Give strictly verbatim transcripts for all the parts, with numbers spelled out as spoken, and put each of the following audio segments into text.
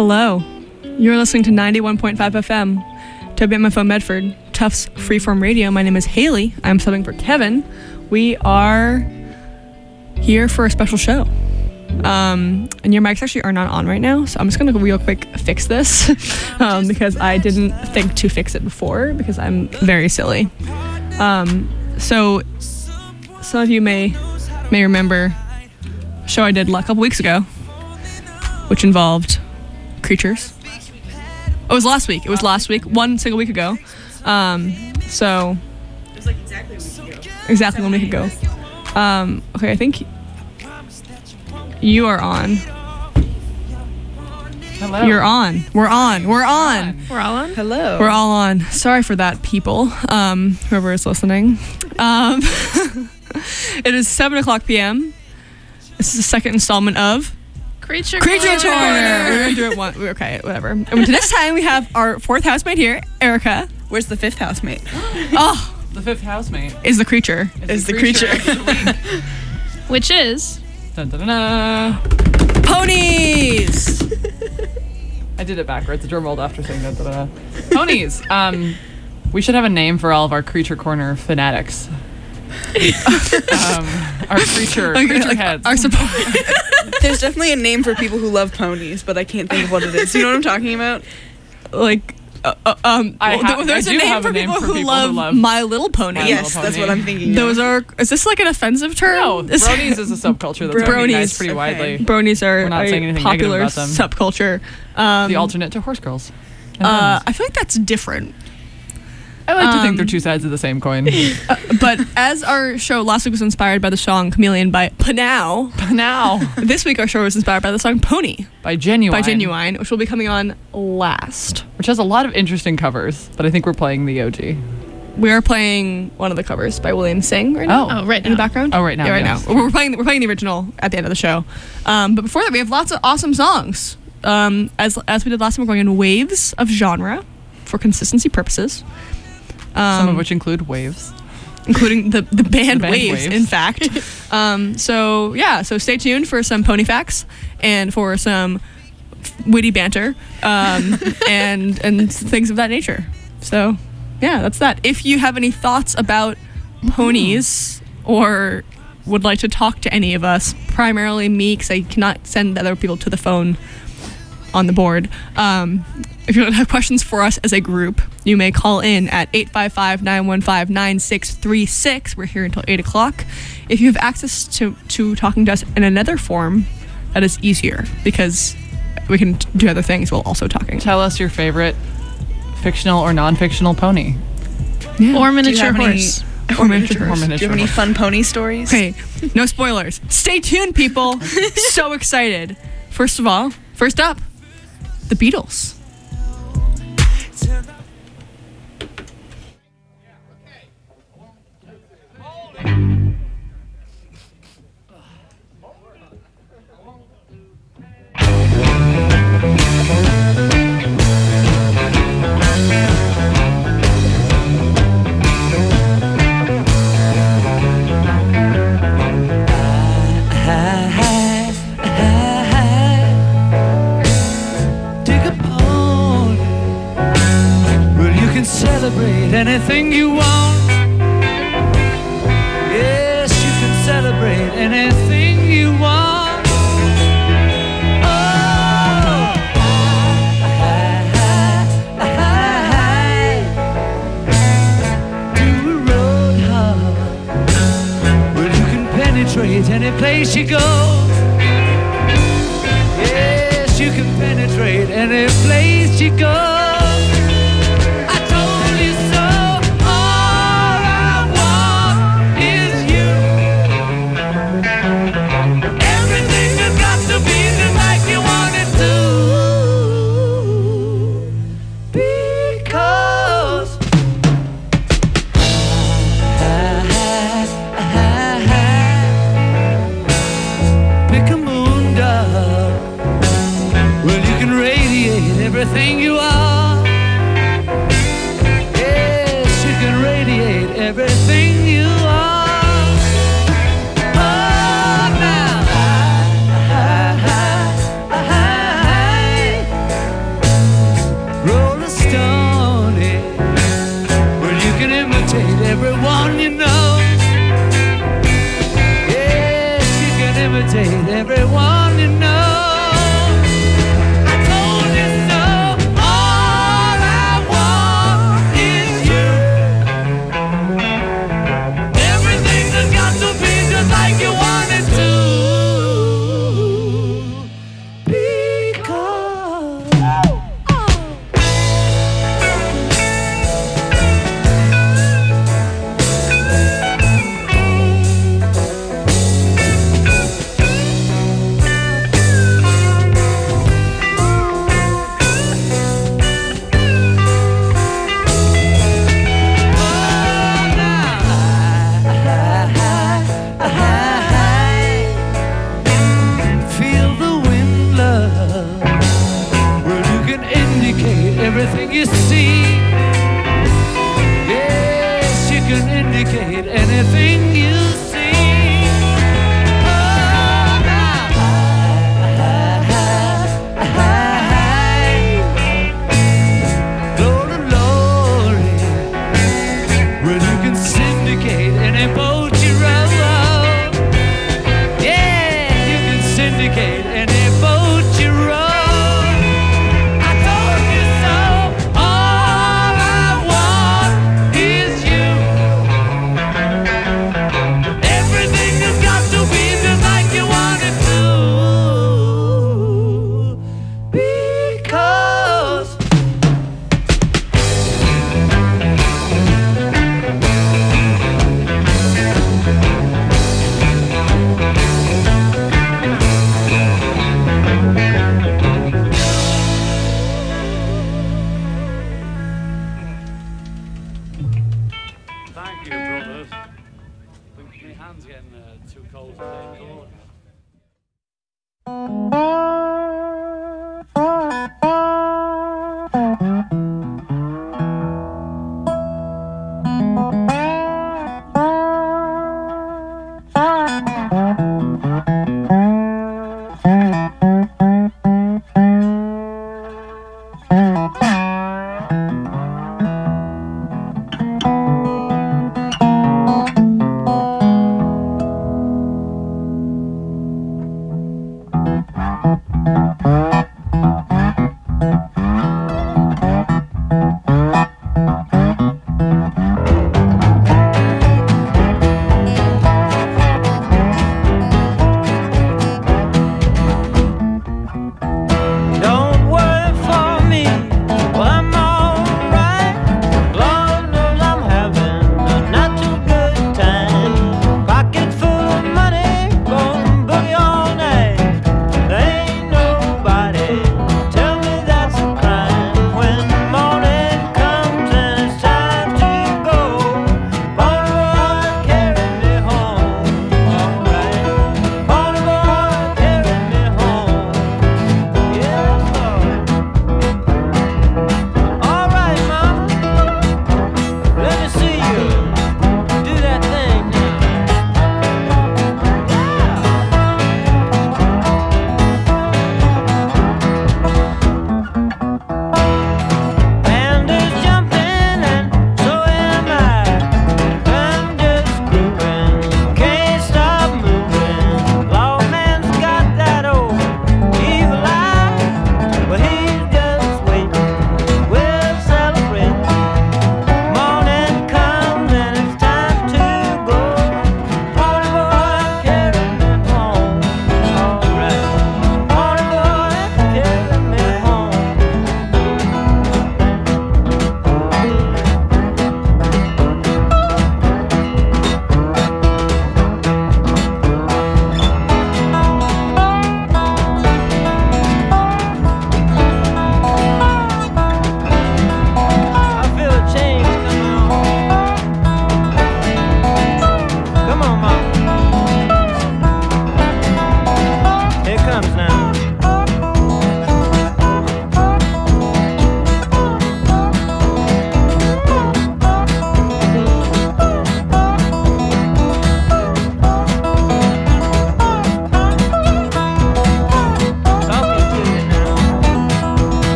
Hello. You're listening to ninety-one point five F M, W M F O Medford, Tufts Freeform Radio. My name is Haley. I'm subbing for Kevin. We are here for a special show. Um, and your mics actually are not on right now, so I'm just gonna real quick fix this um, because I didn't think to fix it before because I'm very silly. Um, so some of you may may remember a show I did a couple weeks ago, which involved creatures. Oh, it was last week. It was last week, one single week ago. Um, so it was like exactly a week ago. Exactly one week ago. Um, okay, I think you are on. Hello. You're on. We're on. We're on. We're all on? Hello. We're all on. Sorry for that, people. Um, whoever is listening. Um, it is seven o'clock p.m. This is the second installment of Creature Creature Corner. Corner. We're gonna do it one. Okay, whatever. And this time we have our fourth housemate here, Erica. Where's the fifth housemate? Oh, The fifth housemate is the creature. Is the creature. of the week. Which is Dun, dun, dun, dun. Ponies. I did it backwards. The drum rolled after saying that. Dun, dun, dun. Ponies. Um, we should have a name for all of our Creature Corner fanatics. um, our creature, Like- creature like heads. Our support. There's definitely a name for people who love ponies, but I can't think of what it is. You know what I'm talking about? like uh, uh, um I well, ha- th- there's I a do name have for a name people, for who, people love who love My Little Pony. My yes, Little that's Pony. what I'm thinking. Those of. are is this like an offensive term? no, Is- bronies is a subculture that's Bronies. recognized pretty Okay. widely. bronies are We're not a saying anything negative popular about them. subculture. Um The alternate to horse girls. And uh ponies. I feel like that's different. I like to think they're um, two sides of the same coin. Uh, but as our show last week was inspired by the song Chameleon by Panow, Now, this week our show was inspired by the song Pony by Genuine. by Genuine, which will be coming on last. Which has a lot of interesting covers, but I think we're playing the O G. We are playing one of the covers by William Singh right now. Oh, right In the now. background? Oh, right now, Yeah, right yes. now. We're playing we're playing the original at the end of the show. Um, but before that, we have lots of awesome songs. Um, as as we did last time, we're going in waves of genre for consistency purposes. Um, Some of which include waves. including the, the band, The band waves, Waves. in fact. um, so yeah, so stay tuned for some pony facts and for some witty banter um, and and things of that nature. So yeah, that's that. If you have any thoughts about ponies or would like to talk to any of us, primarily me, because I cannot send other people to the phone on the board. Um, if you have questions for us as a group, you may call in at eight five five, nine one five, nine six three six. We're here until eight o'clock. If you have access to, to talking to us in another form, that is easier because we can t- do other things while also talking. Tell us your favorite fictional or non-fictional pony. Yeah. Or Do you miniature have any- horse. Or miniature Or horse. Do you miniature have any horse. fun pony stories? Okay, no spoilers. Stay tuned, people. So excited. First of all, first up, the Beatles. Dig a pony. Well, you can celebrate anything you want. Yes, you can celebrate anything you want. Oh, do a road hop. Well, you can penetrate any place you go. Yes, you can penetrate any place you go. I told you so. All I want is you. Everything has got to be just like you want it to. Because pick a moon dove. Well, you can radiate everything you are. everyone you know. Yes, you can imitate everyone you know. I told you so. All I want is you. Everything has got to be just like you want it to. Everything you see, yes, you can indicate anything you see. Oh, now, glory, glory, well, you can syndicate any boat you row. Yeah, you can syndicate any boat you row. Thank you, brothers. I think my hand's getting uh, too cold to play chord. Bye.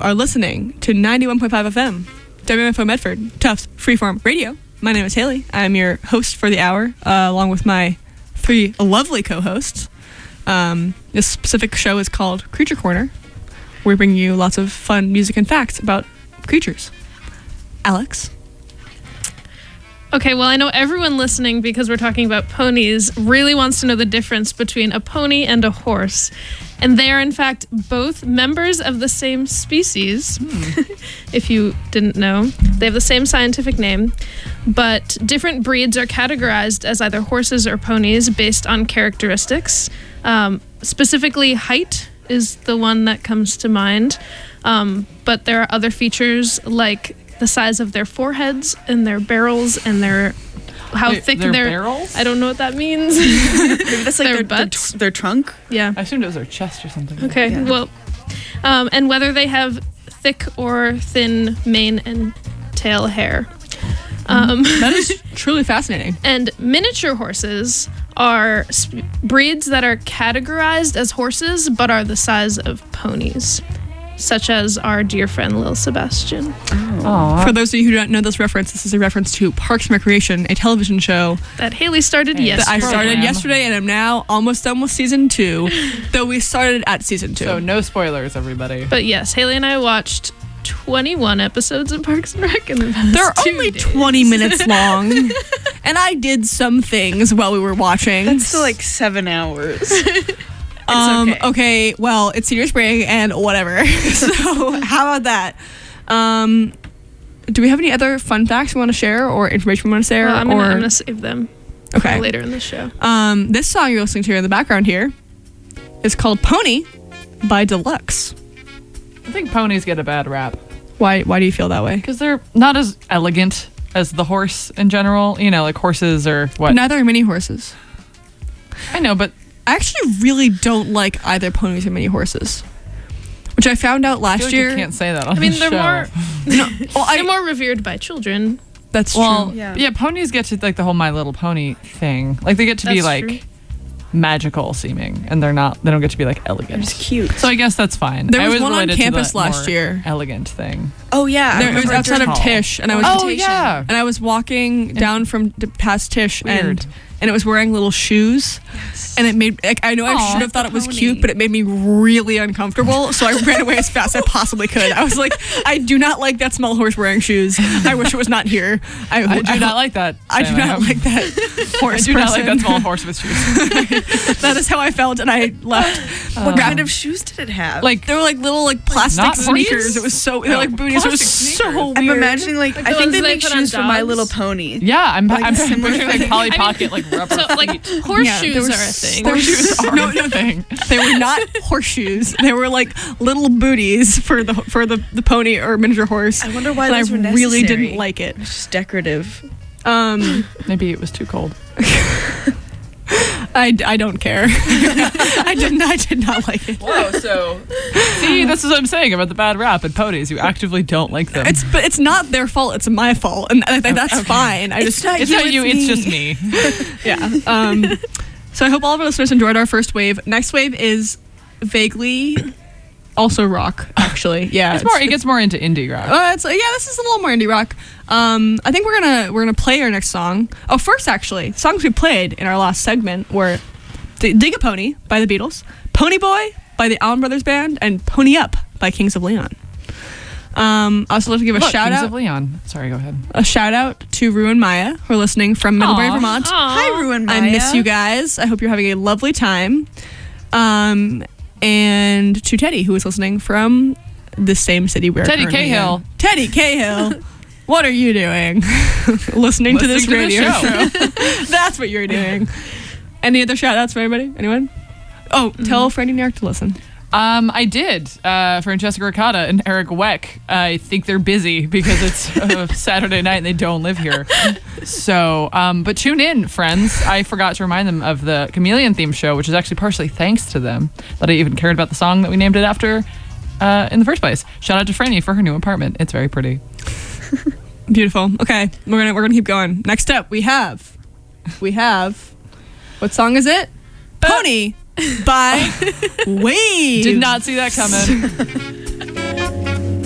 are listening to ninety-one point five F M, W M F O Medford, Tufts Freeform Radio. My name is Haley. I'm your host for the hour, uh, along with my three lovely co-hosts. Um, this specific show is called Creature Corner. We bring you lots of fun music and facts about creatures. Alex? Okay, well, I know everyone listening, because we're talking about ponies, really wants to know the difference between a pony and a horse. And they are, in fact, both members of the same species, if you didn't know. They have the same scientific name, but different breeds are categorized as either horses or ponies based on characteristics. Um, specifically, height is the one that comes to mind, um, but there are other features like the size of their foreheads and their barrels and their how Wait, thick their their barrels? I don't know what that means. Maybe that's like Their their, their, butts? tr- their trunk. Yeah. I assumed it was their chest or something. Okay. Yeah. Well, um, and whether they have thick or thin mane and tail hair. Um, That is truly fascinating. and miniature horses are sp- breeds that are categorized as horses but are the size of ponies, such as our dear friend Lil Sebastian. Aw. For those of you who don't know this reference, this is a reference to Parks and Recreation, a television show That Haley started Hey, yesterday. that I started Program. yesterday and am now almost done with season two, though we started at season two. So no spoilers, everybody. But yes, Haley and I watched twenty-one episodes of Parks and Rec in the past They're two only days. twenty minutes long, and I did some things while we were watching. That's still like seven hours. um, okay. okay. Well, it's senior spring and whatever. So how about that? Um, do we have any other fun facts we want to share or information we want to share? Well, I'm gonna, or I'm gonna save them okay. for later in the show. Um, this song you're listening to in the background here is called "Pony" by Deluxe. I think ponies get a bad rap Why? Why do you feel that way? because they're not as elegant as the horse in general. You know, like horses or what? Neither are mini horses. I know, but I actually really don't like either ponies or mini horses, which I found out I last feel like year. you can't say that on I mean, the they're show. more Well, I, they're more revered by children. that's Well, true. yeah. Yeah. ponies get to like the whole My Little Pony thing. Like they get to be That's like true. magical seeming, and they're not. They don't get to be like elegant. It's cute. So I guess that's fine. There I was was one on related to campus the last more year. Elegant thing. Oh yeah, I There, it was remember outside of during- Tish, and I was Oh Orientation. yeah. and I was walking down from d- past Tish, Weird. and and it was wearing little shoes, and it made like I know I Aw, should have thought it was pony. cute, but it made me really uncomfortable. So I ran away as fast as I possibly could. I was like, I do not like that small horse wearing shoes. I wish it was not here. I, I do not like that. I do Sam. not like that I horse. do not like that person. small horse with shoes. That is how I felt, and I left. What Um, kind of shoes did it have? Like They were like little like plastic not sneakers. booties? It was so they No, were like booties. It was plastic so sneakers. weird. I'm imagining like, Like I the think ones they they make put on shoes for My dogs? Little Pony. yeah, I'm Like I'm similar picturing like thing. Polly I mean- Pocket like rubber So like feet. horseshoes there are a was- thing. there was- Horseshoes are no, a no, thing. They were not horseshoes. They were like little booties for the for the, the pony or miniature horse. I wonder why And those I were really necessary. didn't like it. It's just decorative. Um, Maybe it was too cold. I, I don't care. I didn't. I did not like it. Whoa, so see, this is what I'm saying about the bad rap and ponies. You actively don't like them. It's but it's not their fault. It's my fault, and I think that's fine. I just not it's you, not you. it's It's me. just me. yeah. Um, so I hope all of our listeners enjoyed our first wave. Next wave is vaguely also rock. Actually, yeah. It's more. It gets more into indie rock. Uh, it's yeah. This is a little more indie rock. Um, I think we're gonna we're gonna play our next song. Oh, first actually, songs we played in our last segment were D- "Dig a Pony" by the Beatles, "Pony Boy" by the Allen Brothers Band, and "Pony Up" by Kings of Leon. Um, I also like to give a Look, shout Kings out of Leon. Sorry, go ahead. a shout out to Rue and Maya who are listening from Middlebury, Aw. Vermont. Aw. Hi, Ruin Maya. I miss you guys. I hope you're having a lovely time. Um, and to Teddy, who is listening from the same city we're Teddy currently Cahill. in. Teddy Cahill. What are you doing? Listening to this Listening to radio the show. That's what you're doing. Any other shout outs for anybody? Anyone? Oh, tell Freddie New York to listen. Um, I did. Uh, Francesca Ricotta and Eric Weck. I think they're busy because it's uh, Saturday night and they don't live here. So, um, but tune in, friends. I forgot to remind them of the Chameleon theme show, which is actually partially thanks to them that I even cared about the song that we named it after uh, in the first place. Shout out to Franny for her new apartment. It's very pretty. Beautiful. Okay, we're gonna we're gonna keep going. Next up, we have we have what song is it? Pony by Wave. Did not see that coming.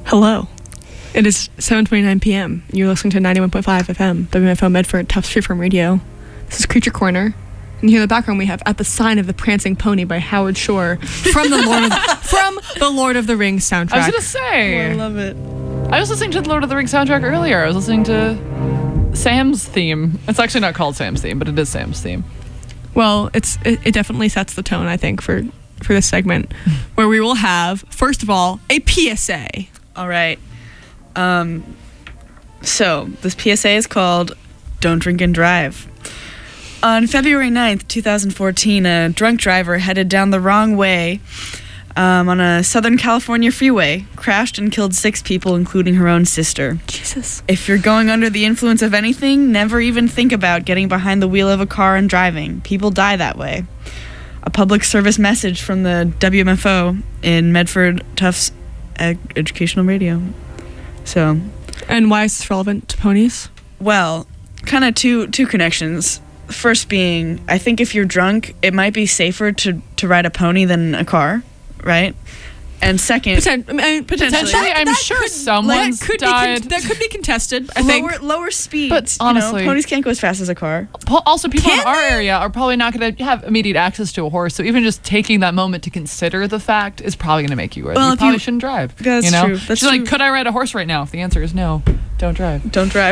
Hello. It is seven twenty-nine p.m. You're listening to ninety-one point five F M, W M F O Medford, Tufts Freeform Radio. This is Creature Corner. And here in the background we have At the Sign of the Prancing Pony by Howard Shore from the Lord of, from the Lord of the Rings soundtrack. I was gonna say. I love it. I was listening to the Lord of the Rings soundtrack earlier. I was listening to Sam's theme. It's actually not called Sam's theme, but it is Sam's theme. Well, it's it, it definitely sets the tone, I think, for, for this segment, where we will have, first of all, a P S A. All right. Um, so, this P S A is called Don't Drink and Drive. On February ninth, twenty fourteen, a drunk driver headed down the wrong way um, on a Southern California freeway, crashed and killed six people, including her own sister. Jesus. If you're going under the influence of anything, never even think about getting behind the wheel of a car and driving. People die that way. A public service message from the W M F O in Medford Tufts Ed- Educational Radio. So, And why is this relevant to ponies? well, kind of two two connections. First being, I think if you're drunk, it might be safer to, to ride a pony than a car, right? And second, Poten- I mean, potentially. Potentially, I'm sure could, someone's that could died. Be con- that could be contested, I think. lower lower speeds. But you honestly- know, ponies can't go as fast as a car. Po- Also, people in Can our they? area are probably not going to have immediate access to a horse, so even just taking that moment to consider the fact is probably going to make you worried. Well, you if probably you- shouldn't drive. That's you know? true. That's She's like, true. could I ride a horse right now? If the answer is no, don't drive. Don't drive.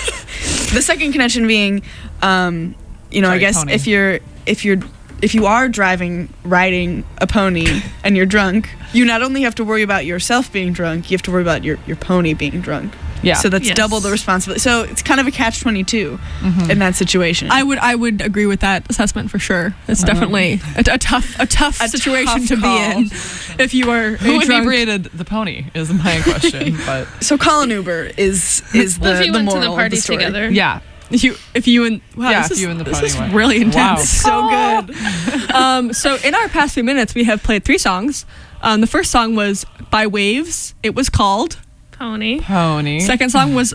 The second connection being, um, you know, Sorry, I guess pony. if you're if you're if you are driving, riding a pony and you're drunk, you not only have to worry about yourself being drunk, you have to worry about your, your pony being drunk. Yeah. So that's Yes. double the responsibility. So it's kind of a catch twenty-two in that situation. I would I would agree with that assessment for sure. It's definitely a, a tough a tough A situation tough to call. be in if you are Who a drunk. inebriated the pony is my question. But so call an Uber is is the, Well, if you the went to moral the of party the story. together. yeah, If you if you and wow, Yeah, this if is, you and the this pony is went. really intense. Wow. So good. Um, so in our past few minutes, we have played three songs. Um, the first song was by Waves. It was called. Pony. pony. Second song was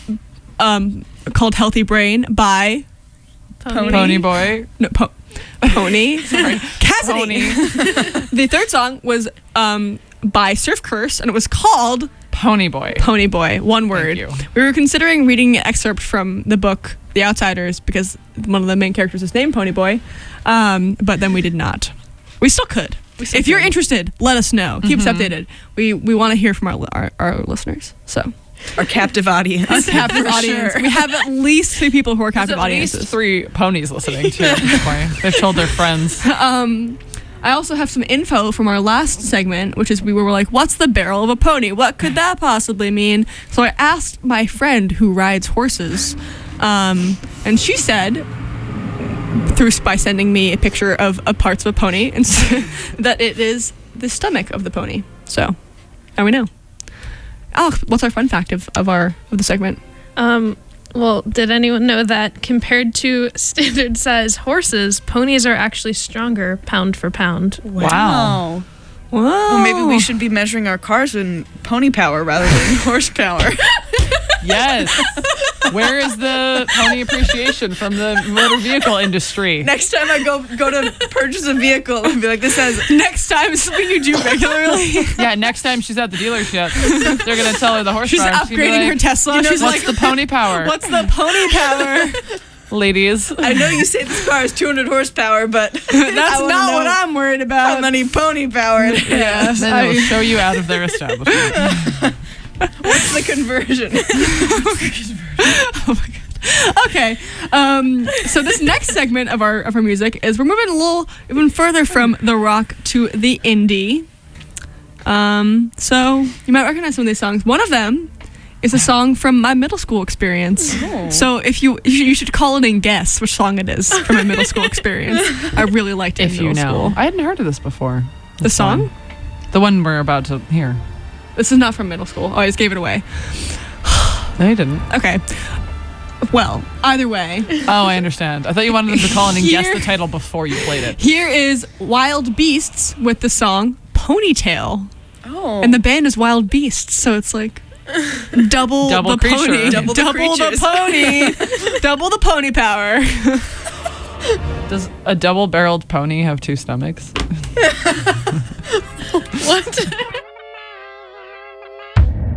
um, called Healthy Brain by Pony. Pony boy. no, po- Pony. Sorry, Cassidy. Pony. The third song was um, by Surf Curse, and it was called Pony boy. Pony Boy. One word. you. We were considering reading an excerpt from the book The Outsiders because one of the main characters is named Pony Boy, um, but then we did not. We still could. still If you're could. interested, let us know. Keep us updated. We we want to hear from our, li- our our listeners. So Our captive audience. our captive For audience. sure. We have at least three people who are There's captive at audiences. least three ponies listening to this point. They've told their friends. Um, I also have some info from our last segment, which is we were like, what's the barrel of a pony? What could that possibly mean? So I asked my friend who rides horses, um, and she said, through by sending me a picture of, of parts of a pony, and s- that it is the stomach of the pony. So now we know. Alex, what's our fun fact of, of our of the segment? Um, well, did anyone know that compared to standard size horses, ponies are actually stronger pound for pound? Wow. Whoa. Well, maybe we should be measuring our cars in pony power rather than horsepower. Yes. Where is the pony appreciation from the motor vehicle industry? Next time I go go to purchase a vehicle, I'll be like, this has Next time, it's something you do regularly. Yeah, next time she's at the dealership, they're gonna tell her the horsepower. She's She's gonna be upgrading like, her Tesla. You know, She's what's like, the pony power? what's the pony power? Ladies? I know you say this car is two hundred horsepower, but That's I wanna not know what I'm worried how about. many pony power it has. Yes, Then I- they'll show you out of their establishment. What's the conversion? Oh my god. Okay. Um, so this next segment of our of our music is we're moving a little even further from the rock to the indie. Um, so you might recognize some of these songs. One of them is a song from my middle school experience. So if you you should call it and guess which song it is from my middle school experience. I really liked it If in you middle know. school. I hadn't heard of this before. The This song? The one we're about to hear. This is not from middle school. Oh, I just gave it away. No, you didn't. Okay. Well, either way, Oh, I understand. I thought you wanted them to call in and guess Here- the title before you played it. here is Wild Beasts with the song Ponytail. Oh. And the band is Wild Beasts, so it's like double, Double the creature. pony, Double the creatures. pony, double the pony power. Does a double-barreled pony have two stomachs? What?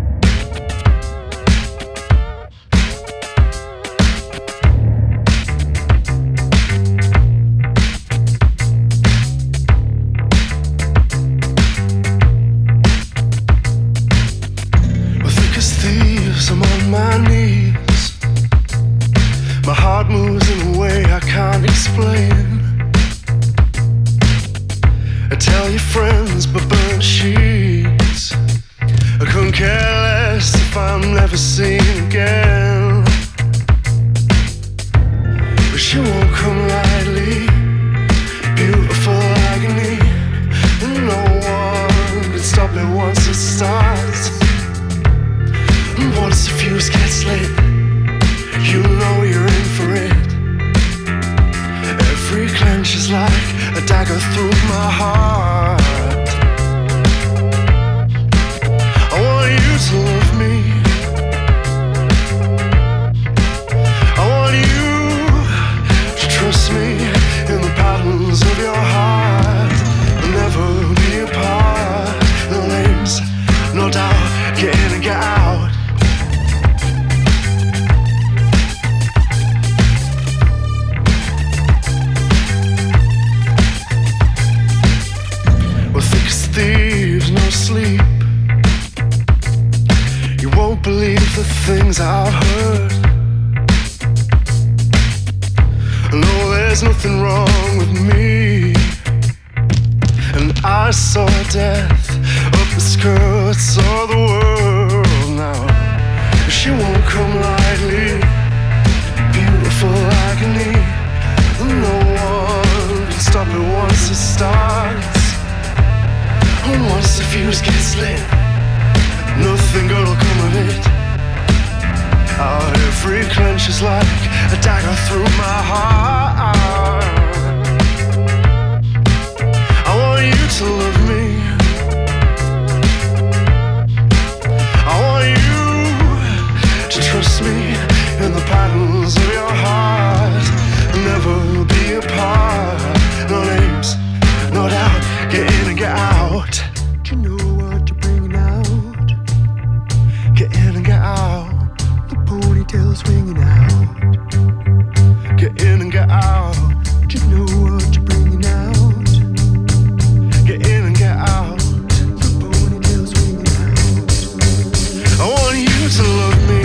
tell your friends but burn sheets. I couldn't care less if I'm never seen again. But she won't come lightly, beautiful agony, and no one can stop it once it starts. And once the fuse gets lit, you know you're in for it. Every clench is like a dagger through my heart. I want you to love me. I want you to trust me in the patterns of your heart. We'll never be apart. No names, no doubt, get in and get out. Thieves, no sleep. You won't believe the things I've heard. No, there's nothing wrong with me. And I saw death up the skirts of the world now. She won't come lightly, beautiful agony. No one can stop it once it starts. And once the fuse gets lit, nothing good'll come of it. Oh, every clench is like a dagger through my heart. I want you to love me. I want you to trust me in the patterns of your heart. Never be apart. No names, no doubt, get in and get out. Do you know what you're bringing out? Get in and get out. The ponytail swinging out. Get in and get out. Do you know what you're bringing out? Get in and get out. The ponytail swinging out. I want you to love me.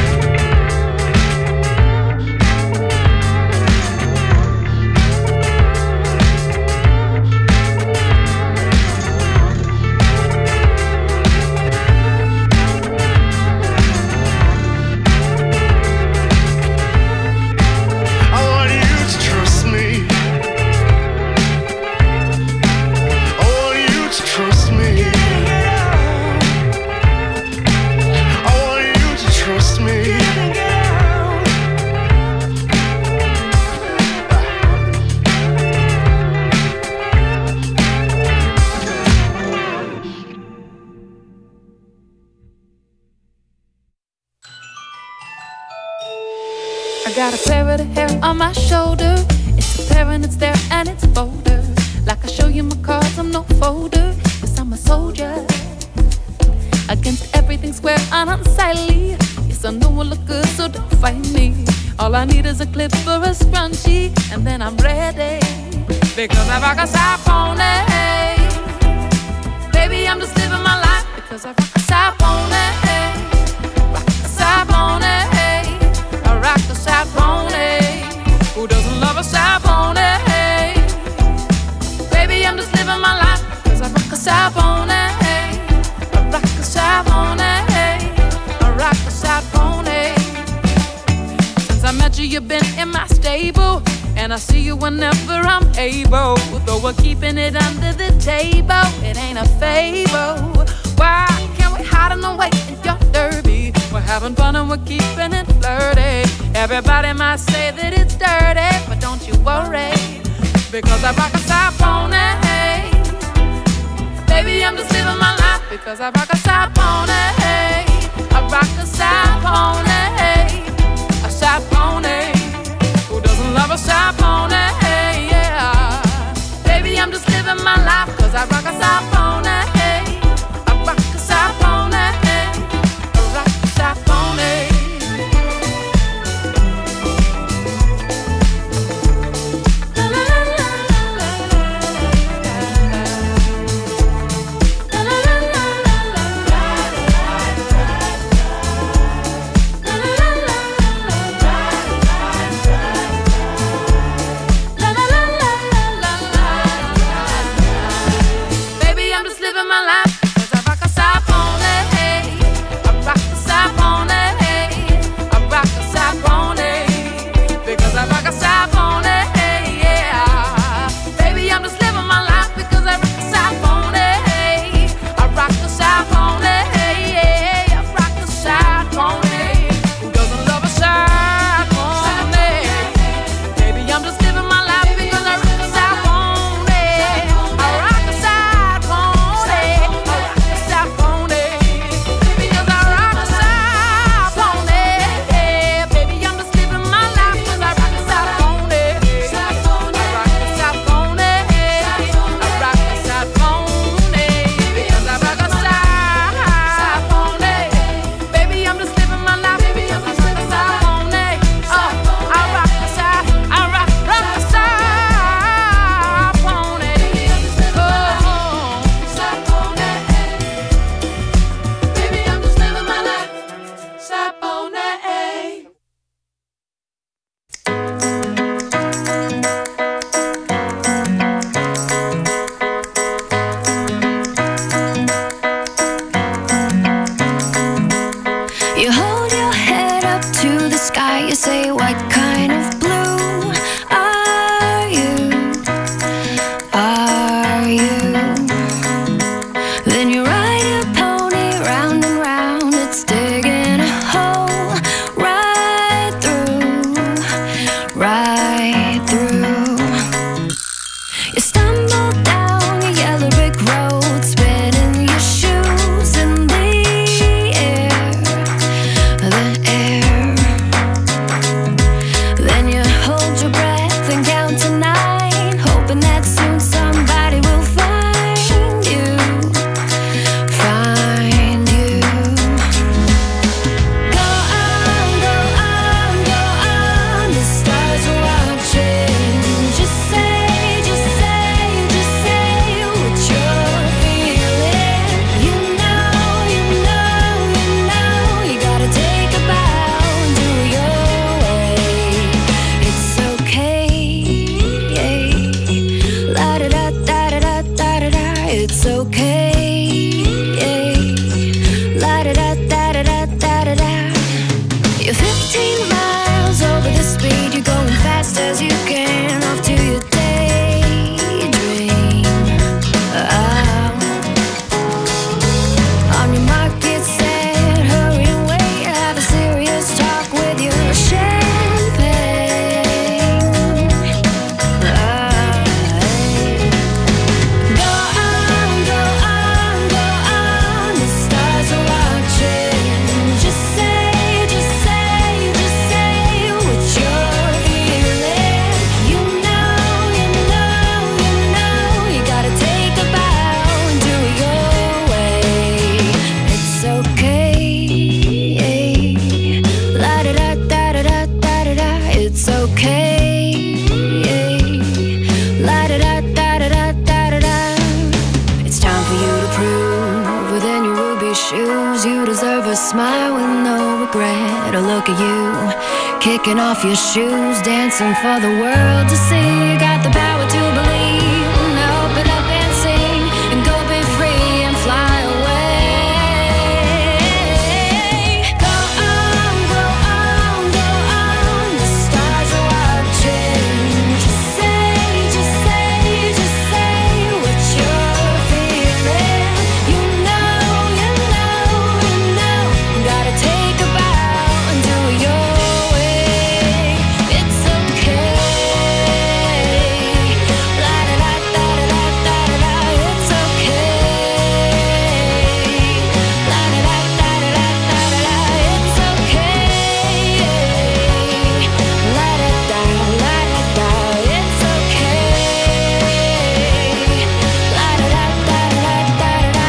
I got a pair of the hair on my shoulder. It's a pair and it's there and it's folded. Like I show you my cards, I'm no folder. Yes, I'm a soldier. Against everything square and unsightly. Yes, I know I look good, so don't fight me. All I need is a clip or a scrunchie, and then I'm ready. Because I rock a side pony. Baby, I'm just living my life. Because I rock a side pony. Rock a side pony. I rock a side pony. Who doesn't love a side pony? Baby, I'm just living my life. Because I rock a side pony. I rock a side pony. I rock a side pony. Since I met you, you've been in my stable. And I see you whenever I'm able. Though we're keeping it under the table, it ain't a favor. Why can't we hide in away in your derby? We're having fun and we're keeping it flirty. Everybody might say that it's dirty, but don't you worry, because I rock a side pony. Baby, I'm just living my life because I rock a side pony. I rock a side pony. A side pony. Who doesn't love a side pony? Yeah. Baby, I'm just living my life because I rock a side pony. I rock a side pony. I rock a side pony. La it's okay. La da da da da da da da da. You're fifteen miles over the speed. You're going fast as you can off to your daydream. Oh. On your mark, get set, hurry and wait. Have a serious talk with your champagne. Oh. Go on, go on, go on. The stars are watching. Just say, just say, just say what you're feeling. You know, you know, you know. You gotta take a bow and do it your way. It's okay. La da da da da da da da da. It's okay. La da da da da da da da da. It's time for you to prove within your ruby shoes. You deserve a smile with no regret. A look at you, kicking off your shoes, dancing for the world to see. You got the power to believe. Now open up and sing, and go be free and fly away. Go on, go on, go on. The stars are watching. Just say, just say, just say what you're feeling. You know, you know, you know. Gotta take a bow and do it your way. It's okay. La da da da da da da da. It's okay. La da da da da da da da. It's okay. La da da la da da. It's okay. La da da da da da da.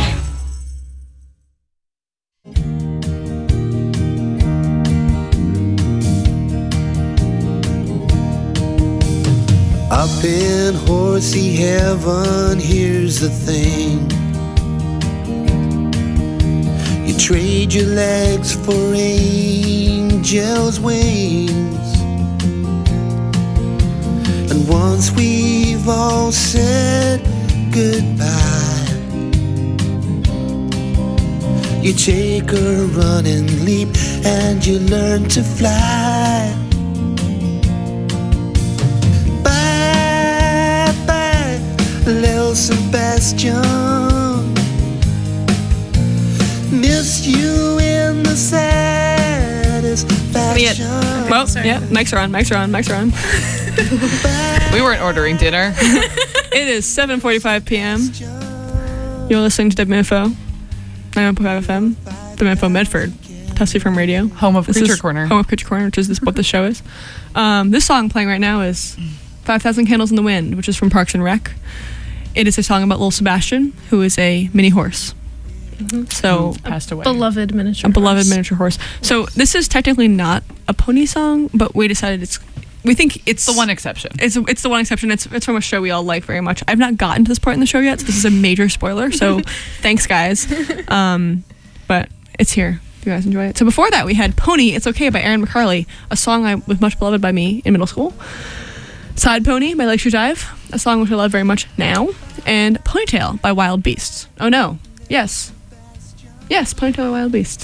Up in horsey heaven, here's the thing. You trade your legs for angels' wings. And once we've all said goodbye, you take a running leap and you learn to fly. Bye bye, little Sebastian. Miss you in the satisfaction. Well, yeah, mics are on, mics are on, mics are on. We weren't ordering dinner. It is seven forty-five p.m. You're listening to W M F O, ninety-one point five F M, W M F O Medford, Tussie from Radio. Home of This Creature is Corner. Home of Creature Corner, which is this, what the show is. Um, this song playing right now is five thousand Candles in the Wind, which is from Parks and Rec. It is a song about little Sebastian, who is a mini horse. So Passed away. Beloved miniature. a beloved horse. miniature horse. So this is technically not a pony song, but we decided it's. We think it's the one exception. It's it's the one exception. It's it's from a show we all like very much. I've not gotten to this part in the show yet, so this is a major spoiler. So thanks, guys. Um, but it's here. If you guys enjoy it. So before that, we had "Pony." It's okay by Aaron McCarley, a song I was much beloved by me in middle school. "Side Pony" by Lakeshore Dive, a song which I love very much now, and "Ponytail" by Wild Beasts. Oh no, yes, yes, "Ponytail" by Wild Beasts.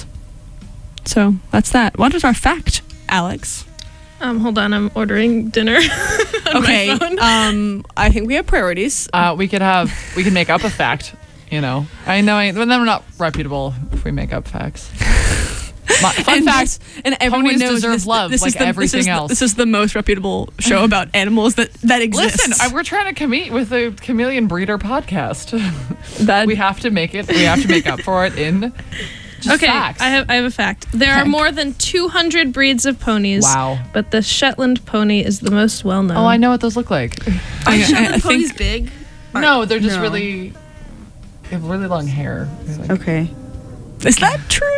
So that's that. What is our fact, Alex? Um, hold on, I'm ordering dinner. on Okay, my phone. um, I think we have priorities. Uh, we could have, we could make up a fact, you know. I know, I, but then we're not reputable if we make up facts. My, fun and fact, and everyone ponies knows deserve this, love this like is the, everything this is else. The, this is the most reputable show about animals that that exists. Listen, I, we're trying to compete with the Chameleon Breeder podcast. that we have to make it, we have to make up for it in just Okay, facts. I have I have a fact. There are Okay. more than two hundred breeds of ponies. Wow. But the Shetland pony is the most well known. Oh, I know what those look like. I, I, Shetland I ponies think big? No, they're just No. really, they have really long hair. They're like- Okay. is that true?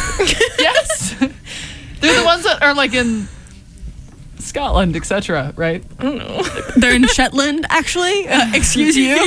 Yes. They're the ones that are like in Scotland, et cetera, right? I don't know. They're in Shetland, actually. Uh, excuse you.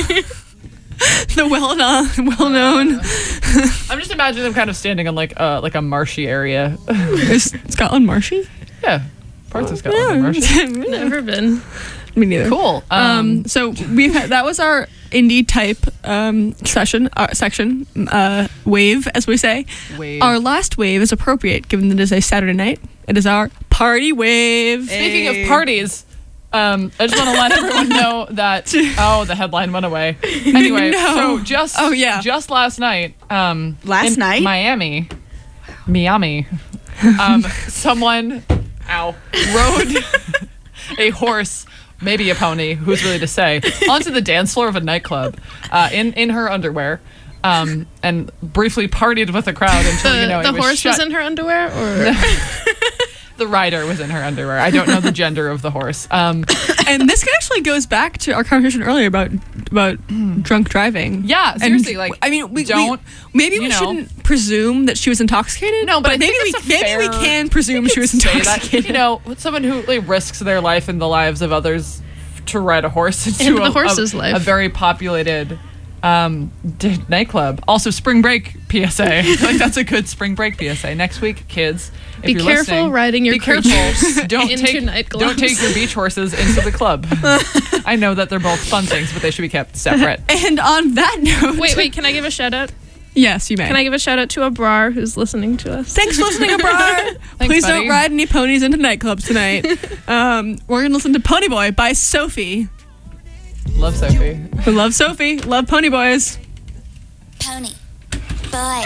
The well known, well known. I'm just imagining them kind of standing on like uh like a marshy area. Is Scotland marshy? Yeah, parts of Scotland are marshy. Never been. Me neither. Cool. Um, Um, so we've had, that was our indie type um, session uh, section uh, wave, as we say. Wave. Our last wave is appropriate given that it is a Saturday night. It is our party wave. Speaking of parties, um, I just want to let everyone know that oh, the headline went away. Anyway, No. so just Oh, yeah. just last night, um, Last in night? Miami, Miami, um, someone, ow, rode a horse, maybe a pony, who's really to say, onto the dance floor of a nightclub, uh, in in her underwear. Um, and briefly partied with the crowd until The, you know the it was horse shut. was in her underwear, or The rider was in her underwear. I don't know the gender of the horse. Um, And this actually goes back to our conversation earlier about about drunk driving. yeah, And, seriously, like I mean, we don't. we, maybe you we know. shouldn't presume that she was intoxicated. No, but I maybe think we it's a maybe we fair- can presume she was say that, intoxicated. you know, someone who like risks their life and the lives of others to ride a horse into, Into the a, horse's a, life. a very populated um, d- nightclub. Also, spring break P S A. I feel like that's a good spring break P S A. Next week, kids, if Be you're careful listening, riding your be careful. creatures Don't into take nightclubs. don't take your beach horses into the club. I know that they're both fun things, but they should be kept separate. And on that note, wait, wait. Can I give a shout out? yes, you may. Can I give a shout out to Abrar who's listening to us? Thanks for listening, Abrar. Please buddy. don't ride any ponies into nightclubs tonight. um, we're gonna listen to Pony Boy by Sophie. Love Sophie. We love Sophie. Love Pony Boys. Pony boy.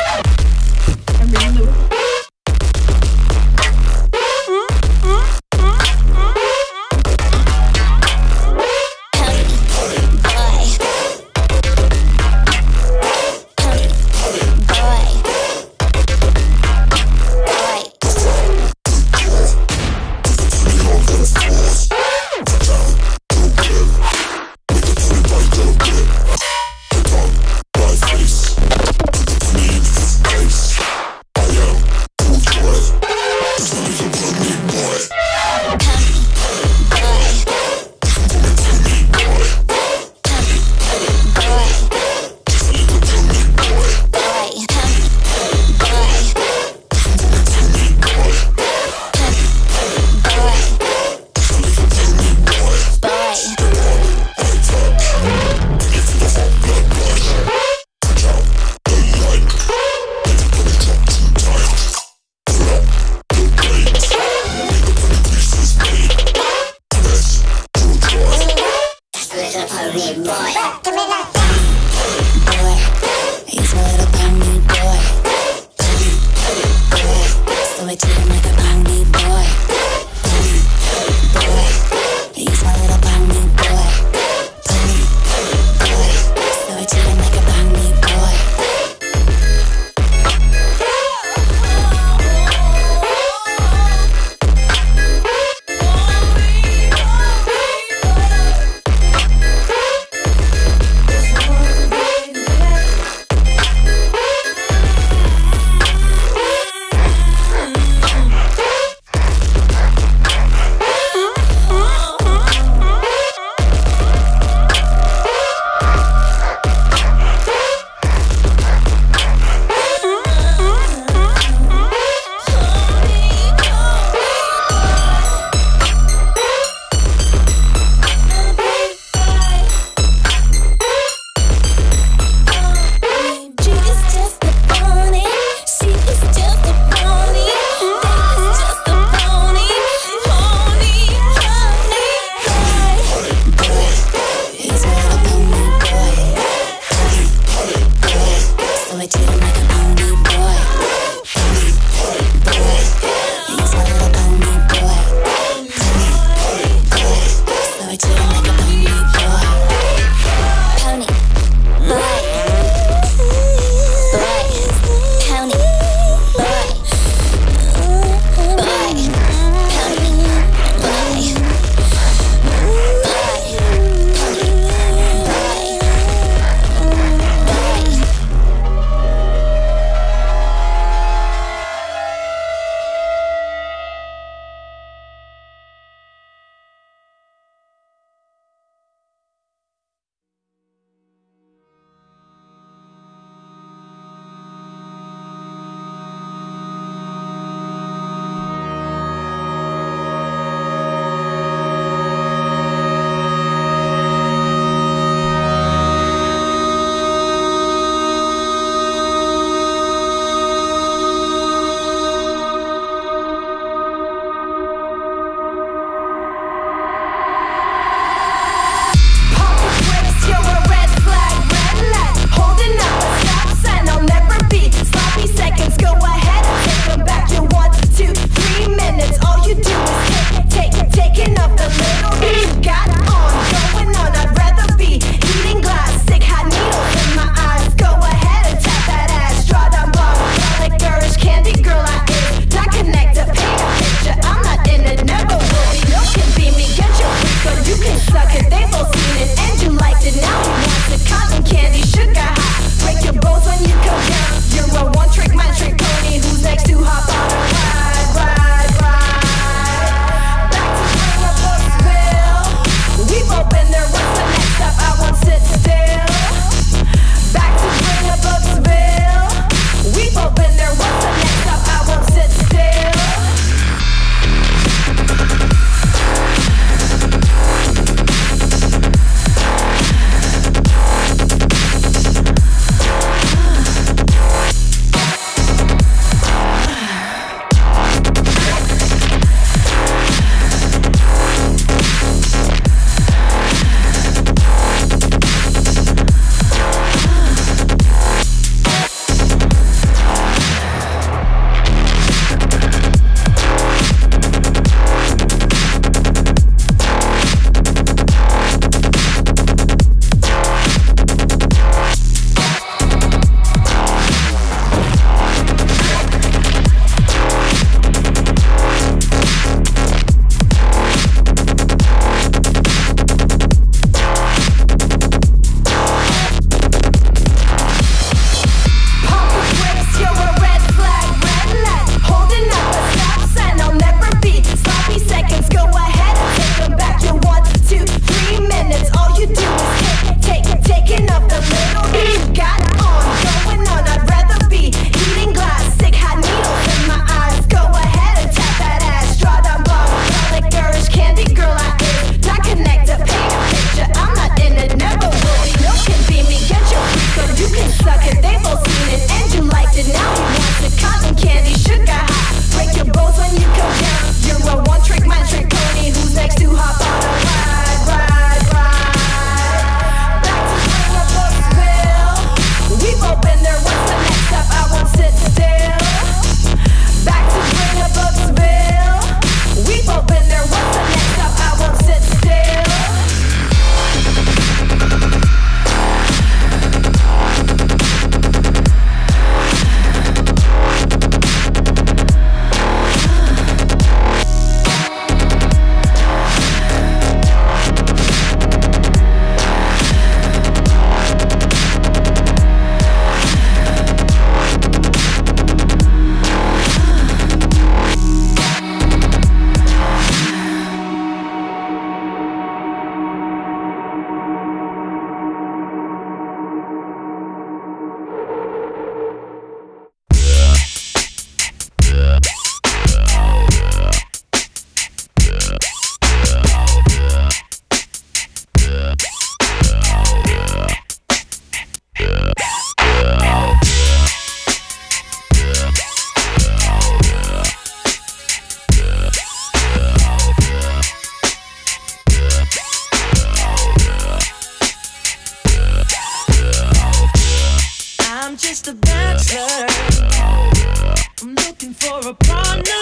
just a bachelor. I'm looking for a partner,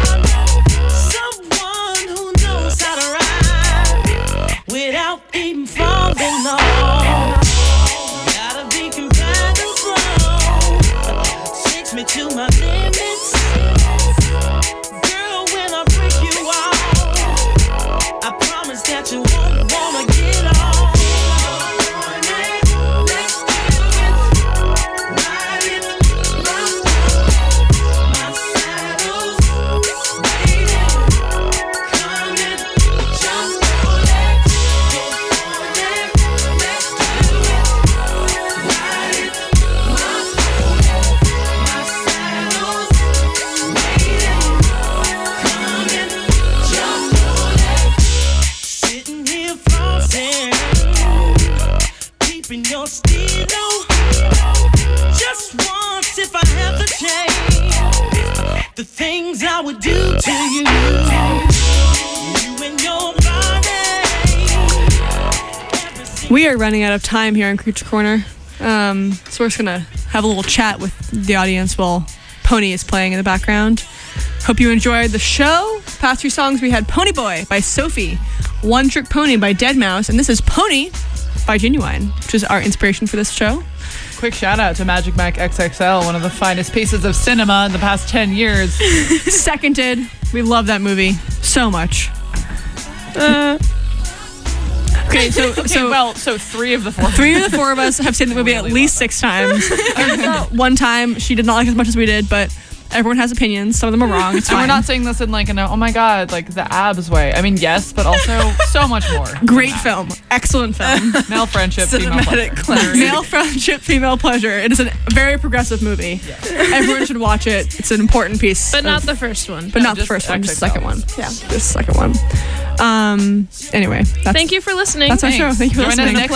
someone who knows how to ride without even falling off. Gotta be compatible, takes me to my limits. Girl, when I break you off, I promise that you won't wanna get off. Your stilo, just once if I have the chance, the things I would do to you, you and your body. We are running out of time here in Creature Corner, um, so we're just gonna have a little chat with the audience while Pony is playing in the background. Hope you enjoyed the show. Past three songs we had Pony Boy by Sophie, One Trick Pony by Deadmau five, and this is Pony by Genuine, which is our inspiration for this show. Quick shout out to Magic Mike X X L, one of the finest pieces of cinema in the past ten years. Seconded. We love that movie so much. Uh, okay, so okay, so well, so three of the four. Three of the four of us have seen the movie really at least six times. One time she did not like it as much as we did, but everyone has opinions. Some of them are wrong. It's and fine. we're not saying this in like an oh my god, like the abs way. I mean, yes, but also so much more. Great film. Excellent film. Male friendship, female pleasure. pleasure. Male friendship, female pleasure. It is a very progressive movie. Yes. Everyone should watch it. It's an important piece. But of, not the first one. But no, not the first one, just the second one. Yeah, just the second one. Um. Anyway, that's, thank you for listening. That's Thanks. our show. Thank you for Join us listening. next